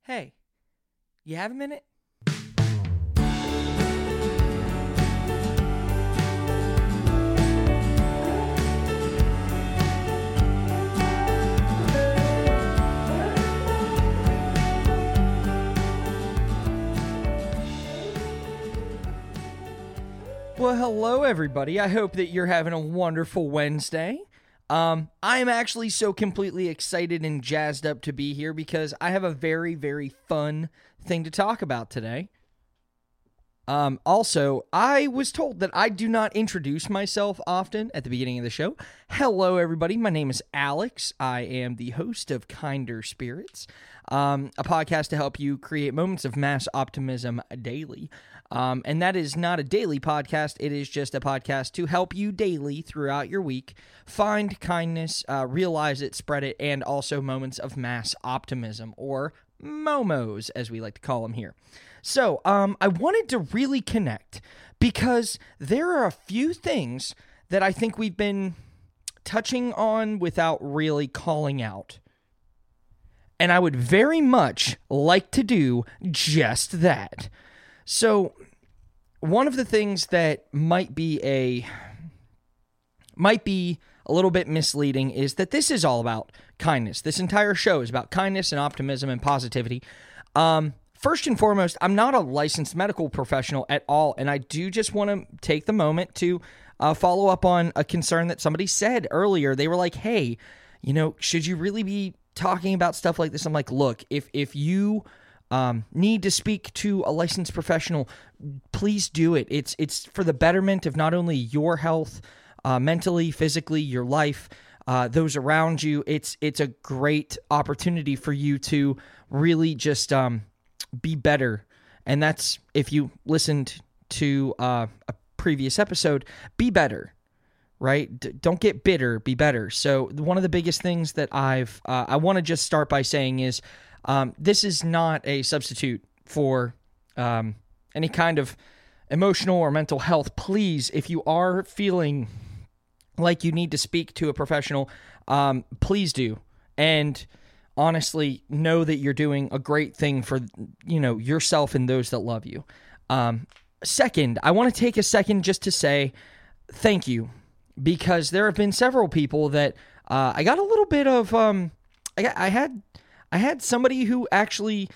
Hey, you have a minute? Well, hello everybody. I hope that you're having a wonderful Wednesday. I am actually so completely excited and jazzed up to be here because I have a very, very fun thing to talk about today. Also, I was told that I do not introduce myself often at the beginning of the show. Hello, everybody. My name is Alex. I am the host of Kinder Spirits, a podcast to help you create moments of mass optimism daily. And that is not a daily podcast. It is just a podcast to help you daily throughout your week find kindness, realize it, spread it, and also moments of mass optimism, or momos, as we like to call them here. So, I wanted to really connect because there are a few things that I think we've been touching on without really calling out. And I would very much like to do just that. So, one of the things that might be a little bit misleading is that this is all about kindness. This entire show is about kindness and optimism and positivity. First and foremost, I'm not a licensed medical professional at all, and I do just want to take the moment to follow up on a concern that somebody said earlier. They were like, hey, should you really be talking about stuff like this? I'm like, look, if you need to speak to a licensed professional, please do it. It's for the betterment of not only your health, mentally, physically, your life, those around you. It's a great opportunity for you to really just be better. And that's, if you listened to a previous episode, be better, right? Don't get bitter, be better. So one of the biggest things that I want to just start by saying is, this is not a substitute for any kind of emotional or mental health. Please, if you are feeling like you need to speak to a professional, please do. And honestly, know that you're doing a great thing for, yourself and those that love you. Second, I want to take a second just to say thank you, because there have been several people that I got a little bit of. I had somebody who actually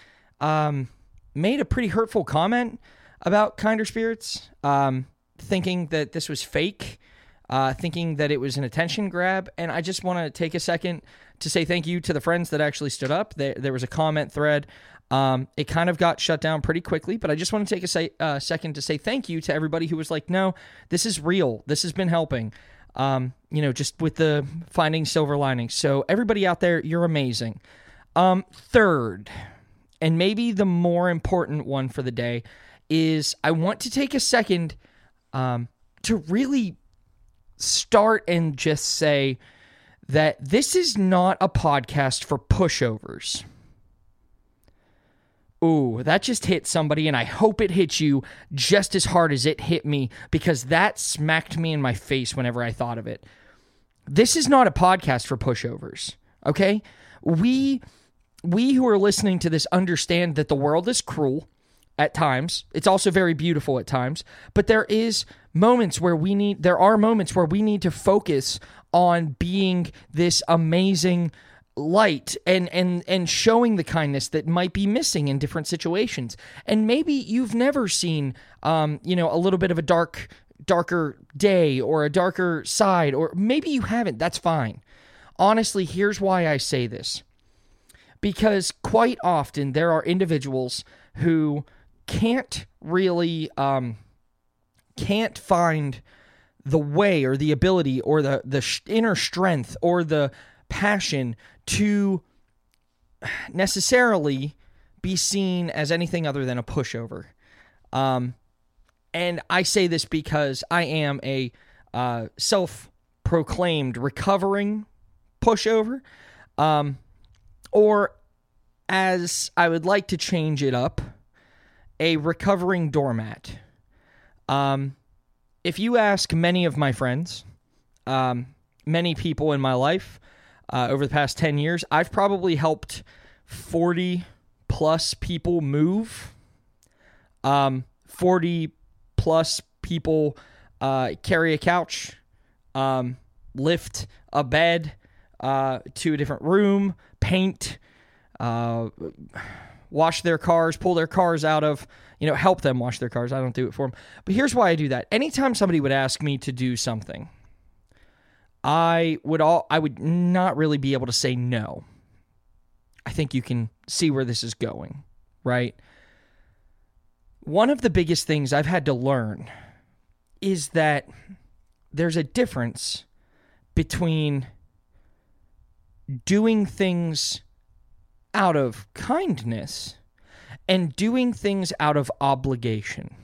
made a pretty hurtful comment about Kinder Spirits, thinking that this was fake, thinking that it was an attention grab, and I just want to take a second to say thank you to the friends that actually stood up. There was a comment thread. It kind of got shut down pretty quickly, but I just want to take a second to say thank you to everybody who was like, no, this is real. This has been helping, just with the finding silver linings. So everybody out there, you're amazing. Third, and maybe the more important one for the day, is I want to take a second to really start and just say that this is not a podcast for pushovers. Ooh, that just hit somebody, and I hope it hit you just as hard as it hit me, because that smacked me in my face whenever I thought of it. This is not a podcast for pushovers, okay? We who are listening to this understand that the world is cruel at times. It's also very beautiful at times, but there are moments where we need to focus on being this amazing light and showing the kindness that might be missing in different situations. And maybe you've never seen a little bit of a darker day or a darker side, or maybe you haven't. That's fine. Honestly, here's why I say this. Because quite often there are individuals who can't really can't find the way or the ability or the inner strength or the passion to necessarily be seen as anything other than a pushover. And I say this because I am a self-proclaimed recovering pushover. Or, as I would like to change it up, a recovering doormat. If you ask many of my friends, many people in my life over the past 10 years, I've probably helped 40 plus people move. 40 plus people carry a couch, lift a bed to a different room, paint, wash their cars, pull their cars out of, help them wash their cars. I don't do it for them. But here's why I do that. Anytime somebody would ask me to do something, I would not really be able to say no. I think you can see where this is going, right? One of the biggest things I've had to learn is that there's a difference between doing things out of kindness and doing things out of obligation.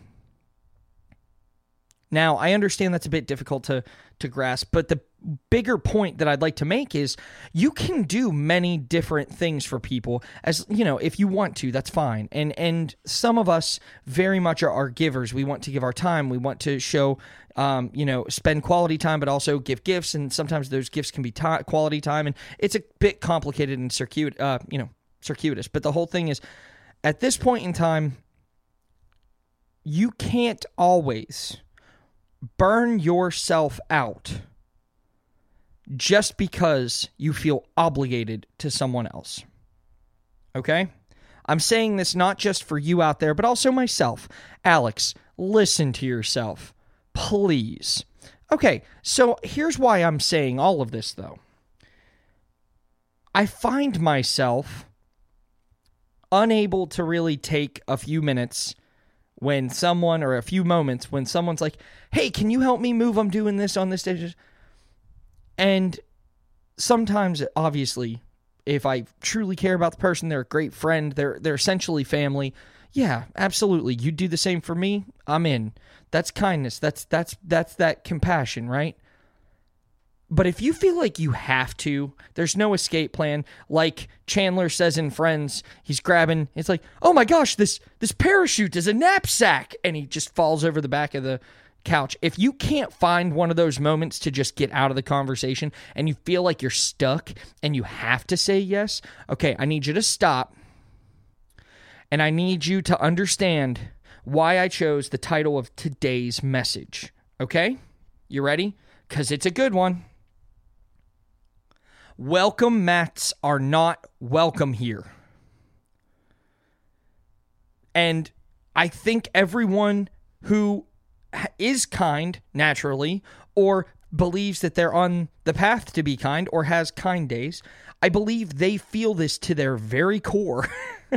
Now, I understand that's a bit difficult to grasp, but the bigger point that I'd like to make is you can do many different things for people, as if you want to, that's fine. And some of us very much are givers. We want to give our time. We want to show, spend quality time, but also give gifts. And sometimes those gifts can be quality time. And it's a bit complicated and circuitous. But the whole thing is, at this point in time, you can't always burn yourself out just because you feel obligated to someone else. Okay? I'm saying this not just for you out there, but also myself. Alex, listen to yourself, please. Okay, so here's why I'm saying all of this, though. I find myself unable to really take a few minutes when someone, or a few moments when someone's like, hey, can you help me move? I'm doing this on this stage. And sometimes, obviously, if I truly care about the person, they're a great friend, they're essentially family. Yeah, absolutely. You do the same for me, I'm in. That's kindness. That's that compassion, right? But if you feel like you have to, there's no escape plan. Like Chandler says in Friends, he's grabbing, it's like, oh my gosh, this parachute is a knapsack. And he just falls over the back of the couch. If you can't find one of those moments to just get out of the conversation and you feel like you're stuck and you have to say yes, okay, I need you to stop. And I need you to understand why I chose the title of today's message. Okay? You ready? Because it's a good one. Welcome mats are not welcome here. And I think everyone who is kind naturally, or believes that they're on the path to be kind, or has kind days, I believe they feel this to their very core.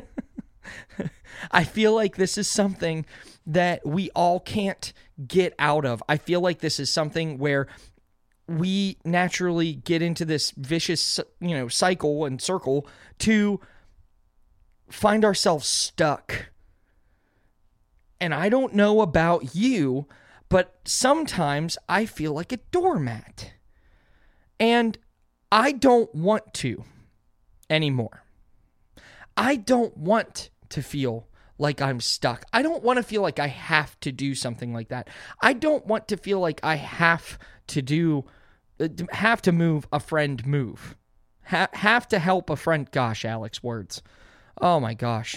I feel like this is something that we all can't get out of. I feel like this is something where we naturally get into this vicious, cycle and circle to find ourselves stuck. And I don't know about you, but sometimes I feel like a doormat. And I don't want to anymore. I don't want to feel like I'm stuck. I don't want to feel like I have to do something like that. I don't want to feel like I have to move a friend move. Have to help a friend. Gosh, Alex, words. Oh my gosh.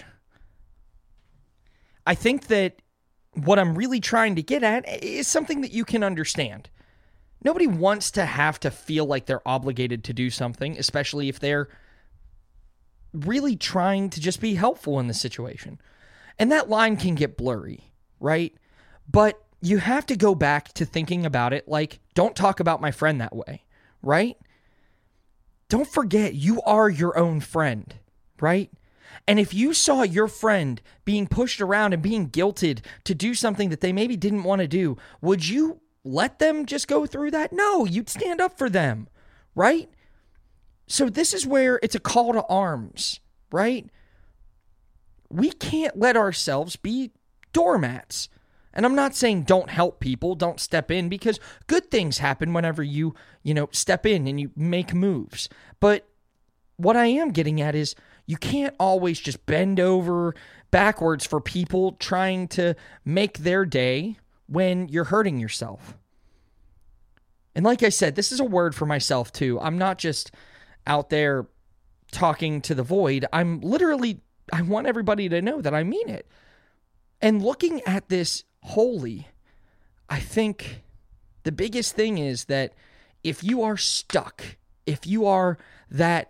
I think that what I'm really trying to get at is something that you can understand. Nobody wants to have to feel like they're obligated to do something, especially if they're really trying to just be helpful in the situation. And that line can get blurry, right? But you have to go back to thinking about it like, don't talk about my friend that way, right? Don't forget, you are your own friend, right? And if you saw your friend being pushed around and being guilted to do something that they maybe didn't want to do, would you let them just go through that? No, you'd stand up for them, right? So this is where it's a call to arms, right? We can't let ourselves be doormats. And I'm not saying don't help people, don't step in, because good things happen whenever you step in and you make moves. But what I am getting at is you can't always just bend over backwards for people trying to make their day when you're hurting yourself. And like I said, this is a word for myself too. I'm not just out there talking to the void. I'm literally I want everybody to know that I mean it. And looking at this wholly, I think the biggest thing is that if you are stuck, if you are that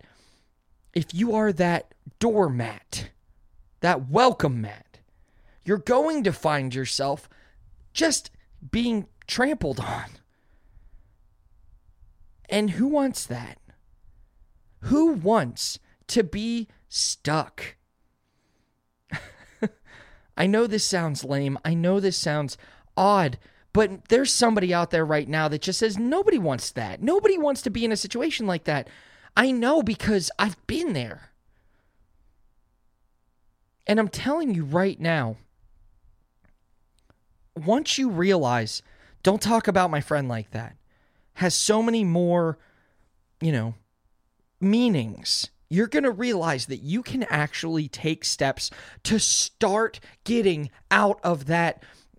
doormat, that welcome mat, you're going to find yourself just being trampled on. And who wants that? Who wants to be stuck? I know this sounds lame. I know this sounds odd, but there's somebody out there right now that just says nobody wants that. Nobody wants to be in a situation like that. I know because I've been there. And I'm telling you right now, once you realize, don't talk about my friend like that, has so many more, meanings. You're going to realize that you can actually take steps to start getting out of that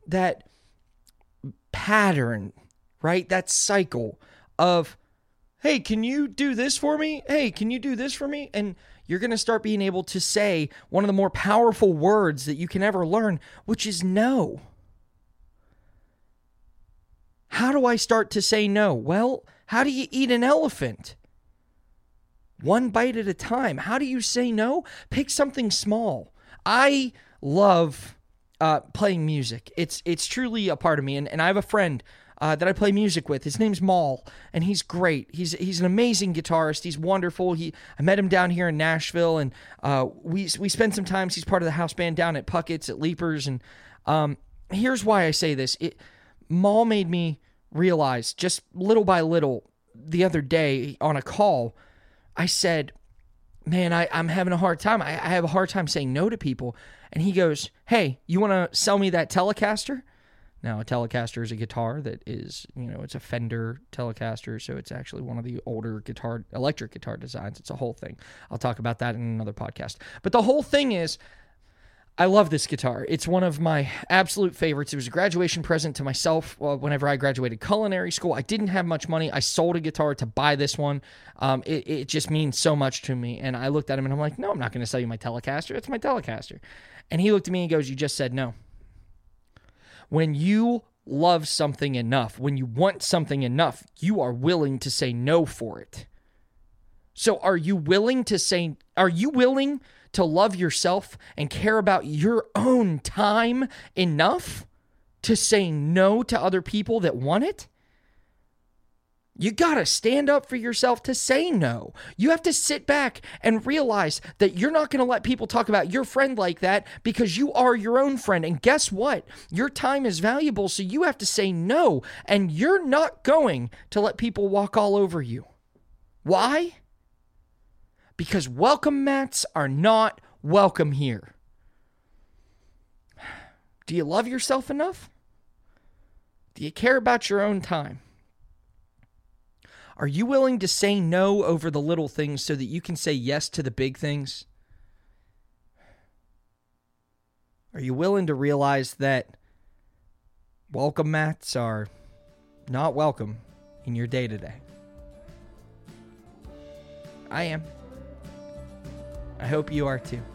pattern, right? That cycle of, hey, can you do this for me? Hey, can you do this for me? And you're going to start being able to say one of the more powerful words that you can ever learn, which is no. How do I start to say no? Well, how do you eat an elephant? One bite at a time. How do you say no? Pick something small. I love playing music. It's truly a part of me. And I have a friend that I play music with. His name's Maul, and he's great. He's an amazing guitarist. He's wonderful. I met him down here in Nashville, and we spent some time. He's part of the house band down at Puckett's at Leapers. And here's why I say this. Maul made me realize just little by little the other day on a call, I said, man, I'm having a hard time. I have a hard time saying no to people. And he goes, hey, you want to sell me that Telecaster? Now, a Telecaster is a guitar that is, it's a Fender Telecaster, so it's actually one of the older electric guitar designs. It's a whole thing. I'll talk about that in another podcast. But the whole thing is, I love this guitar. It's one of my absolute favorites. It was a graduation present to myself whenever I graduated culinary school. I didn't have much money. I sold a guitar to buy this one. It just means so much to me. And I looked at him and I'm like, no, I'm not going to sell you my Telecaster. It's my Telecaster. And he looked at me and goes, you just said no. When you love something enough, when you want something enough, you are willing to say no for it. So are you willing to love yourself and care about your own time enough to say no to other people that want it? You gotta stand up for yourself to say no. You have to sit back and realize that you're not gonna let people talk about your friend like that because you are your own friend. And guess what? Your time is valuable, so you have to say no. And you're not going to let people walk all over you. Why? Because welcome mats are not welcome here. Do you love yourself enough? Do you care about your own time? Are you willing to say no over the little things so that you can say yes to the big things? Are you willing to realize that welcome mats are not welcome in your day-to-day? I am. I hope you are too.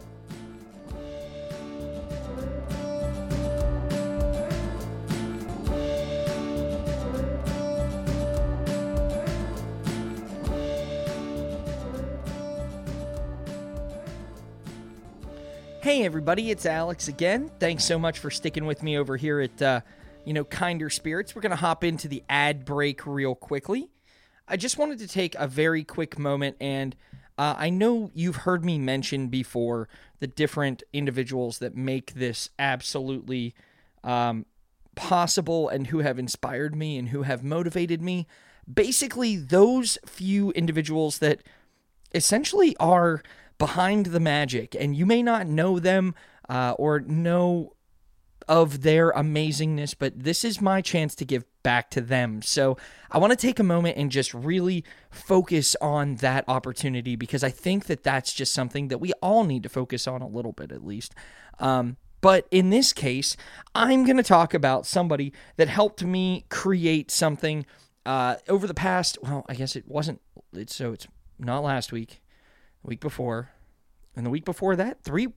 Hey everybody, it's Alex again. Thanks so much for sticking with me over here at, Kinder Spirits. We're going to hop into the ad break real quickly. I just wanted to take a very quick moment, and I know you've heard me mention before the different individuals that make this absolutely possible and who have inspired me and who have motivated me. Basically, those few individuals that essentially are behind the magic, and you may not know them or know of their amazingness, but this is my chance to give back to them. So I want to take a moment and just really focus on that opportunity, because I think that that's just something that we all need to focus on a little bit at least. But in this case, I'm going to talk about somebody that helped me create something over the past, well, I guess it's not last week, the week before, and the week before that,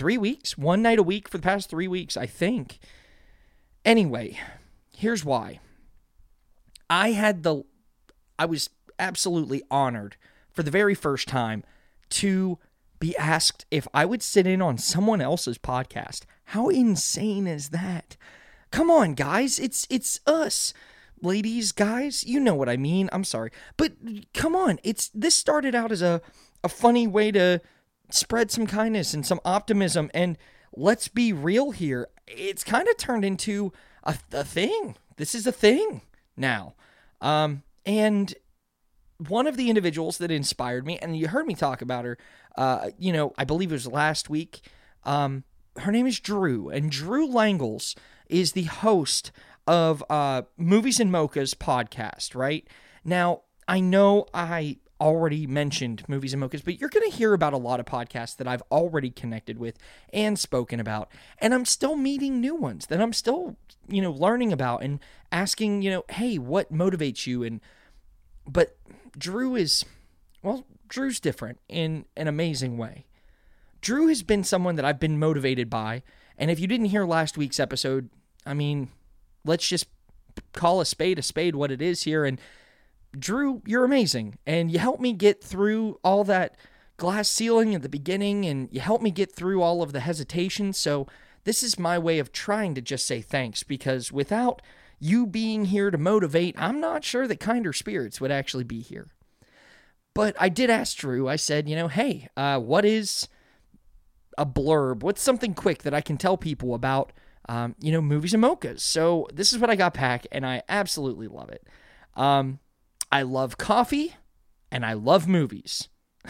3 weeks, one night a week for the past 3 weeks, I think. Anyway, here's why. I was absolutely honored for the very first time to be asked if I would sit in on someone else's podcast. How insane is that? Come on, guys. It's us. Ladies, guys, you know what I mean. I'm sorry. But come on. This started out as a funny way to spread some kindness and some optimism. And let's be real here. It's kind of turned into a thing. This is a thing now. And one of the individuals that inspired me, and you heard me talk about her, I believe it was last week. Her name is Drew, and Drew Langles is the host of Movies and Mochas podcast, right? Now, I know I already mentioned Movies and Mochas, but you're going to hear about a lot of podcasts that I've already connected with and spoken about, and I'm still meeting new ones that I'm still, learning about and asking, hey, what motivates you? But Drew's different in an amazing way. Drew has been someone that I've been motivated by, and if you didn't hear last week's episode, let's just call a spade what it is here. And Drew, you're amazing, and you helped me get through all that glass ceiling at the beginning, and you helped me get through all of the hesitation. So this is my way of trying to just say thanks, because without you being here to motivate, I'm not sure that Kinder Spirits would actually be here. But I did ask Drew, I said, hey, what is a blurb? What's something quick that I can tell people about, Movies and Mochas? So this is what I got back, and I absolutely love it. I love coffee, and I love movies.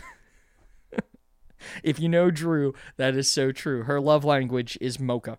If you know Drew, that is so true. Her love language is mocha.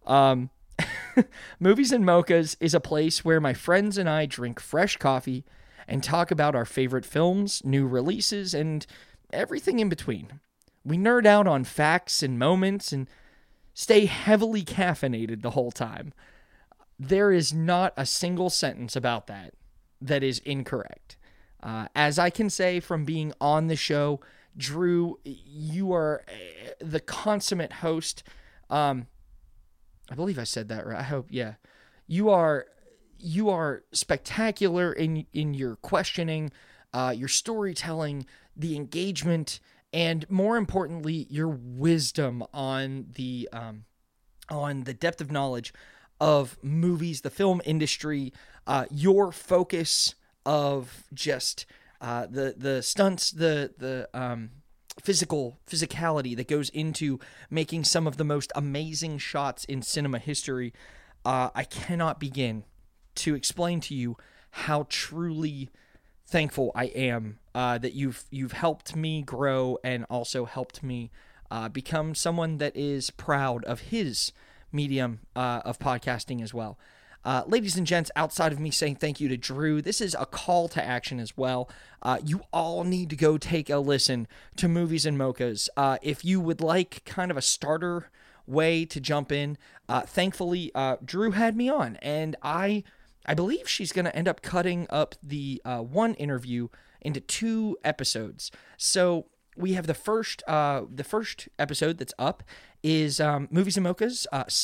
Movies and Mochas is a place where my friends and I drink fresh coffee and talk about our favorite films, new releases, and everything in between. We nerd out on facts and moments and stay heavily caffeinated the whole time. There is not a single sentence about that is incorrect. As I can say from being on the show, Drew, you are the consummate host. I believe I said that right. I hope, yeah. You are spectacular in your questioning, your storytelling, the engagement, and more importantly, your wisdom on the depth of knowledge of movies, the film industry, your focus of just the stunts, the physicality that goes into making some of the most amazing shots in cinema history. I cannot begin to explain to you how truly thankful I am that you've helped me grow and also helped me become someone that is proud of his medium of podcasting as well. Ladies and gents, outside of me saying thank you to Drew, this is a call to action as well. You all need to go take a listen to Movies and Mochas. If you would like kind of a starter way to jump in, thankfully, Drew had me on, and I believe she's going to end up cutting up the one interview into 2 episodes. So we have the first episode that's up is Movies and Mochas,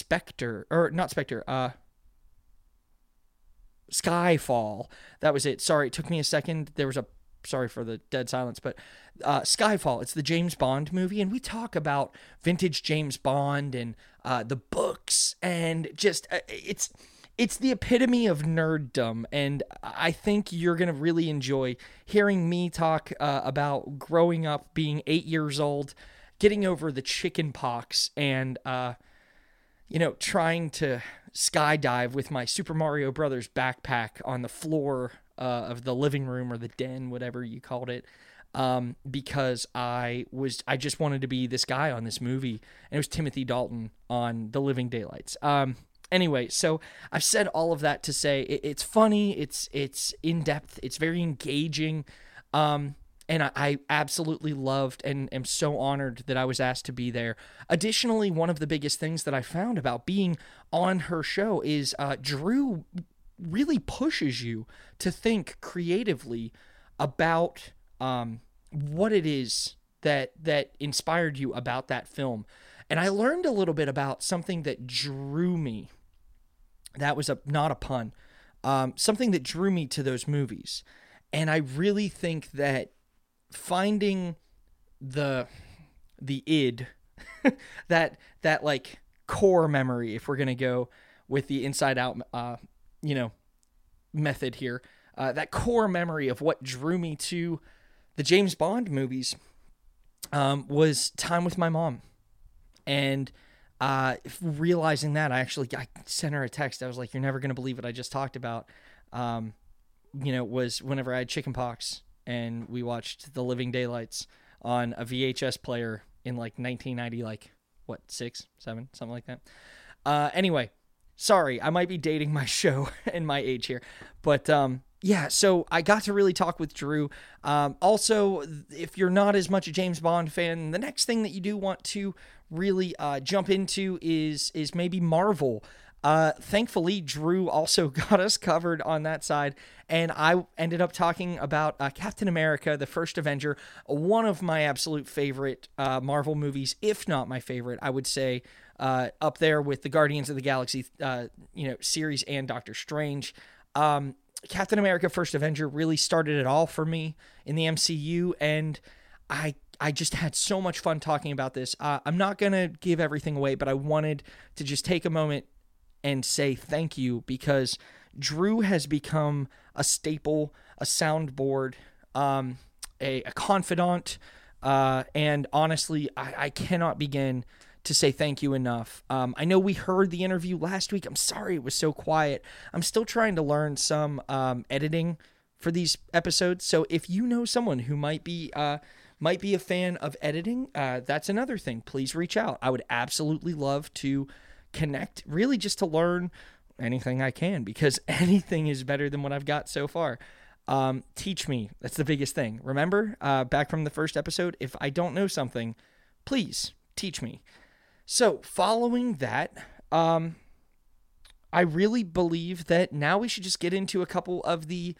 Skyfall. That was it. Sorry, it took me a second. Sorry for the dead silence, but Skyfall, it's the James Bond movie, and we talk about vintage James Bond and the books, and just it's the epitome of nerddom, and I think you're going to really enjoy hearing me talk about growing up, being 8 years old, getting over the chicken pox, and trying to skydive with my Super Mario Brothers backpack on the floor of the living room or the den, whatever you called it, because I just wanted to be this guy on this movie, and it was Timothy Dalton on The Living Daylights. Anyway, so I've said all of that to say it's funny, it's in-depth, it's very engaging, and I absolutely loved and am so honored that I was asked to be there. Additionally, one of the biggest things that I found about being on her show is Drew really pushes you to think creatively about what it is that inspired you about that film. And I learned a little bit about something that drew me. That was not a pun. Something that drew me to those movies. And I really think that finding the id, that like core memory, if we're going to go with the Inside Out, method here, that core memory of what drew me to the James Bond movies was time with my mom. And realizing that, I sent her a text. I was like, you're never going to believe what I just talked about. Was whenever I had chickenpox and we watched The Living Daylights on a VHS player in like 1990, 6, 7, something like that. Anyway, sorry, I might be dating my show and my age here, but so I got to really talk with Drew. Also, if you're not as much a James Bond fan, the next thing that you do want to really jump into is maybe Marvel. Thankfully, Drew also got us covered on that side, and I ended up talking about Captain America, the First Avenger, one of my absolute favorite Marvel movies, if not my favorite. I would say up there with the Guardians of the Galaxy series and Doctor Strange. Captain America First Avenger really started it all for me in the MCU, and I just had so much fun talking about this. I'm not going to give everything away, but I wanted to just take a moment and say thank you, because Drew has become a staple, a soundboard, a confidant, and honestly, I cannot begin to say thank you enough. I know we heard the interview last week. I'm sorry it was so quiet. I'm still trying to learn some editing for these episodes. So if you know someone who might be a fan of editing, that's another thing. Please reach out. I would absolutely love to connect, really just to learn anything I can, because anything is better than what I've got so far. Teach me. That's the biggest thing. Remember, back from the first episode, if I don't know something, please teach me. So following that, I really believe that now we should just get into a couple of the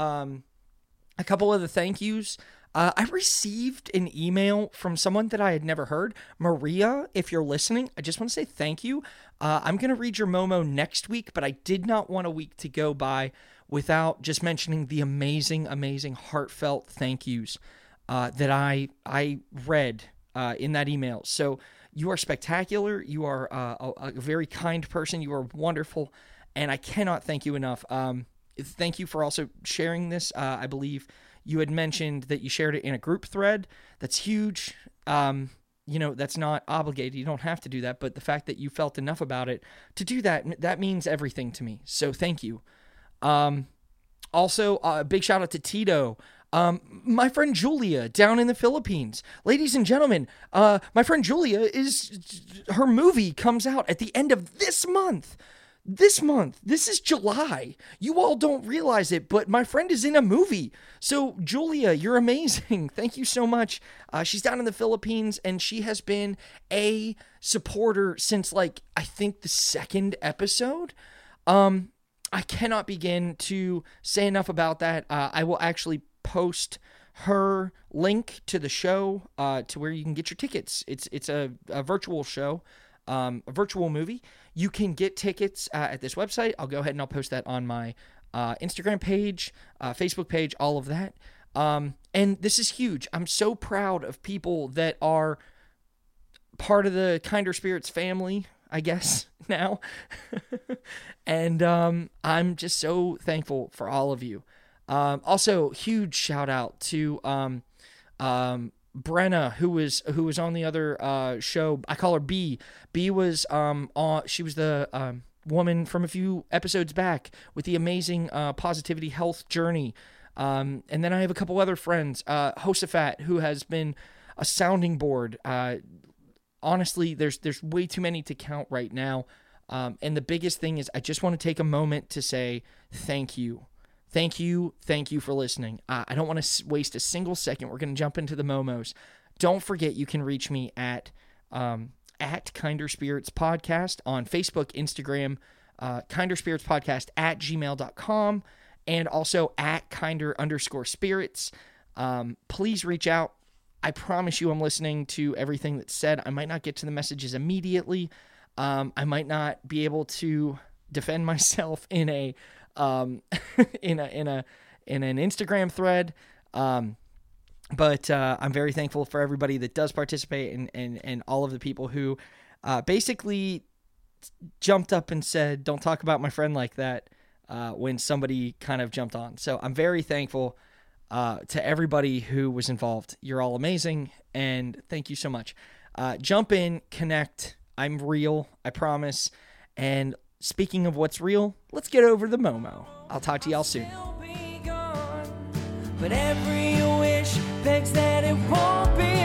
thank yous. I received an email from someone that I had never heard. Maria, if you're listening, I just want to say thank you. I'm going to read your Momo next week, but I did not want a week to go by without just mentioning the amazing, amazing, heartfelt thank yous that I read in that email. So you are spectacular. You are a very kind person. You are wonderful, and I cannot thank you enough. Thank you for also sharing this. I believe you had mentioned that you shared it in a group thread. That's huge. That's not obligated. You don't have to do that. But the fact that you felt enough about it to do that means everything to me. So thank you. Also, a big shout out to Tito. My friend Julia down in the Philippines. Ladies and gentlemen, my friend Julia her movie comes out at the end of this month. This is July. You all don't realize it, but my friend is in a movie. So, Julia, you're amazing. Thank you so much. She's down in the Philippines, and she has been a supporter since, I think the second episode. I cannot begin to say enough about that. I will actually post her link to the show to where you can get your tickets. It's a virtual show. A virtual movie. You can get tickets at this website. I'll go ahead and I'll post that on my Instagram page, Facebook page, all of that. And this is huge. I'm so proud of people that are part of the Kinder Spirits family, I guess, now. And I'm just so thankful for all of you. Also, huge shout out to Brenna, who was on the other show. I call her B. B was she was the woman from a few episodes back with the amazing positivity health journey. And then I have a couple other friends, Hosafat, who has been a sounding board. Honestly, there's way too many to count right now. And the biggest thing is I just want to take a moment to say thank you. Thank you for listening. I don't want to waste a single second. We're going to jump into the Momos. Don't forget you can reach me at Kinder Spirits Podcast on Facebook, Instagram, Kinder Spirits Podcast at gmail.com, and also at Kinder_Spirits. Please reach out. I promise you I'm listening to everything that's said. I might not get to the messages immediately. I might not be able to defend myself in a in an Instagram thread. But I'm very thankful for everybody that does participate and all of the people who basically jumped up and said, "Don't talk about my friend like that," when somebody kind of jumped on. So I'm very thankful to everybody who was involved. You're all amazing, and thank you so much. Jump in, connect. I'm real, I promise. And speaking of what's real, let's get over the Momo. I'll talk to y'all soon. But every wish begs that it won't be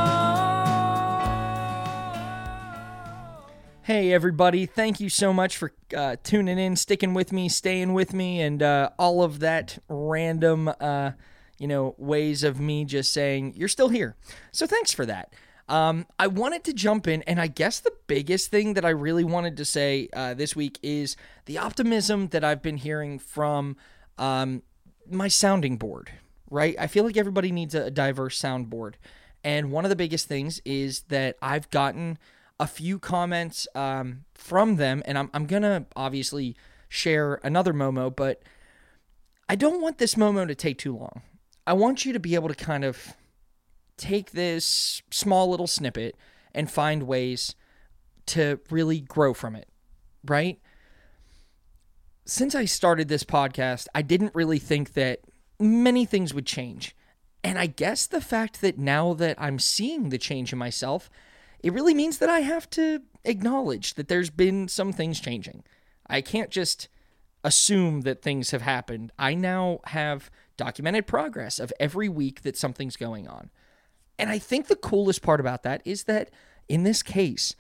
long. Hey everybody, thank you so much for tuning in, sticking with me, staying with me, and all of that random ways of me just saying you're still here. So thanks for that. I wanted to jump in, and I guess the biggest thing that I really wanted to say this week is the optimism that I've been hearing from my sounding board, right? I feel like everybody needs a diverse soundboard, and one of the biggest things is that I've gotten a few comments from them, and I'm going to obviously share another Momo, but I don't want this Momo to take too long. I want you to be able to kind of take this small little snippet and find ways to really grow from it, right? Since I started this podcast, I didn't really think that many things would change. And I guess the fact that now that I'm seeing the change in myself, it really means that I have to acknowledge that there's been some things changing. I can't just assume that things have happened. I now have documented progress of every week that something's going on. And I think the coolest part about that is that in this case,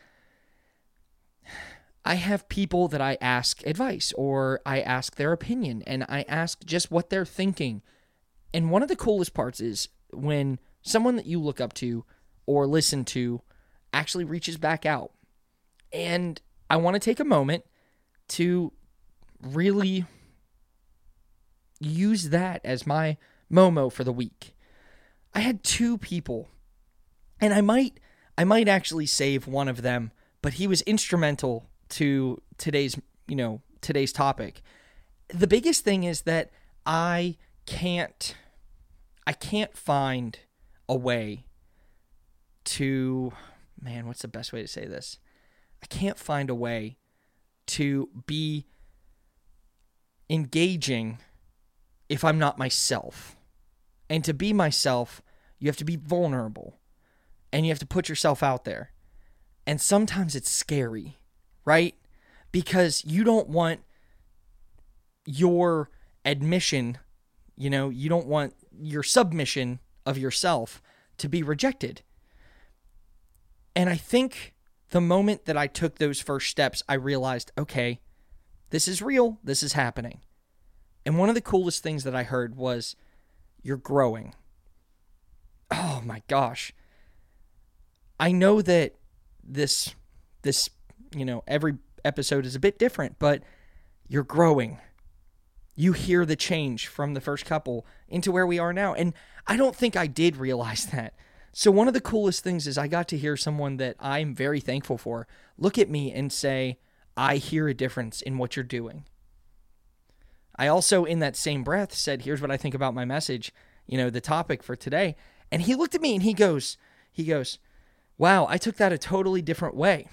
I have people that I ask advice or I ask their opinion and I ask just what they're thinking. And one of the coolest parts is when someone that you look up to or listen to actually reaches back out. And I want to take a moment to really use that as my Momo for the week. I had two people, and I might actually save one of them, but he was instrumental to today's topic. The biggest thing is that I can't find a way to, what's the best way to say this? I can't find a way to be engaging if I'm not myself. And to be myself, you have to be vulnerable and you have to put yourself out there. And sometimes it's scary, right? Because you don't want your admission, you don't want your submission of yourself to be rejected. And I think the moment that I took those first steps, I realized, okay, this is real. This is happening. And one of the coolest things that I heard was, you're growing. Oh my gosh. I know that this, every episode is a bit different, but you're growing. You hear the change from the first couple into where we are now. And I don't think I did realize that. So one of the coolest things is I got to hear someone that I'm very thankful for look at me and say, I hear a difference in what you're doing. I also, in that same breath, said, here's what I think about my message, the topic for today. And he looked at me and he goes, wow, I took that a totally different way.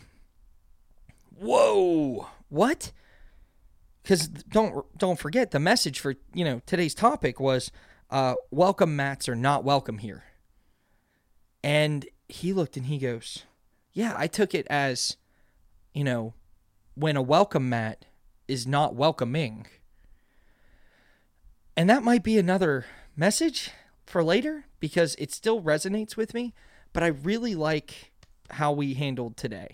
Whoa, what? Because don't forget, the message for, today's topic was, welcome mats are not welcome here. And he looked and he goes, yeah, I took it as, when a welcome mat is not welcoming. And that might be another message for later because it still resonates with me, but I really like how we handled today,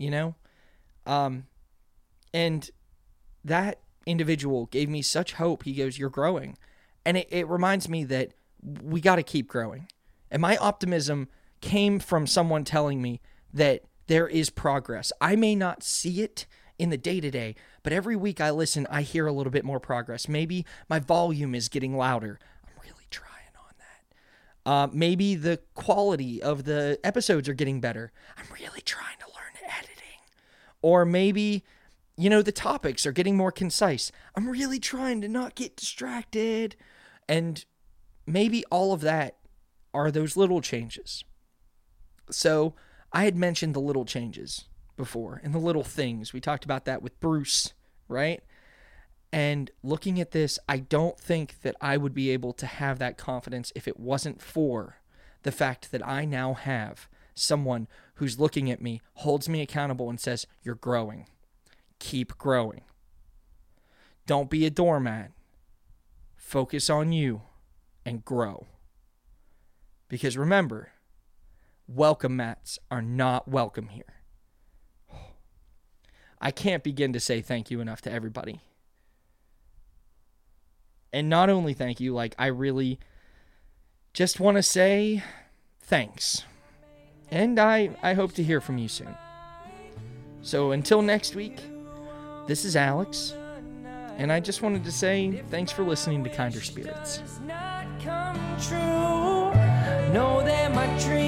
and that individual gave me such hope. He goes, you're growing. And it reminds me that we got to keep growing. And my optimism came from someone telling me that there is progress. I may not see it in the day-to-day, but every week I listen, I hear a little bit more progress. Maybe my volume is getting louder. I'm really trying on Maybe the quality of the episodes are getting better. I'm really trying to learn editing. Or maybe, the topics are getting more concise. I'm really trying to not get distracted. And maybe all of that are those little changes. So I had mentioned the little changes before and the little things. We talked about that with Bruce, right? And looking at this, I don't think that I would be able to have that confidence if it wasn't for the fact that I now have someone who's looking at me, holds me accountable, and says, "You're growing. Keep growing. Don't be a doormat. Focus on you and grow." Because remember, welcome mats are not welcome here. I can't begin to say thank you enough to everybody. And not only thank you, I really just want to say thanks. And I hope to hear from you soon. So until next week, this is Alex. And I just wanted to say thanks for listening to Kinder Spirits. Know that my dream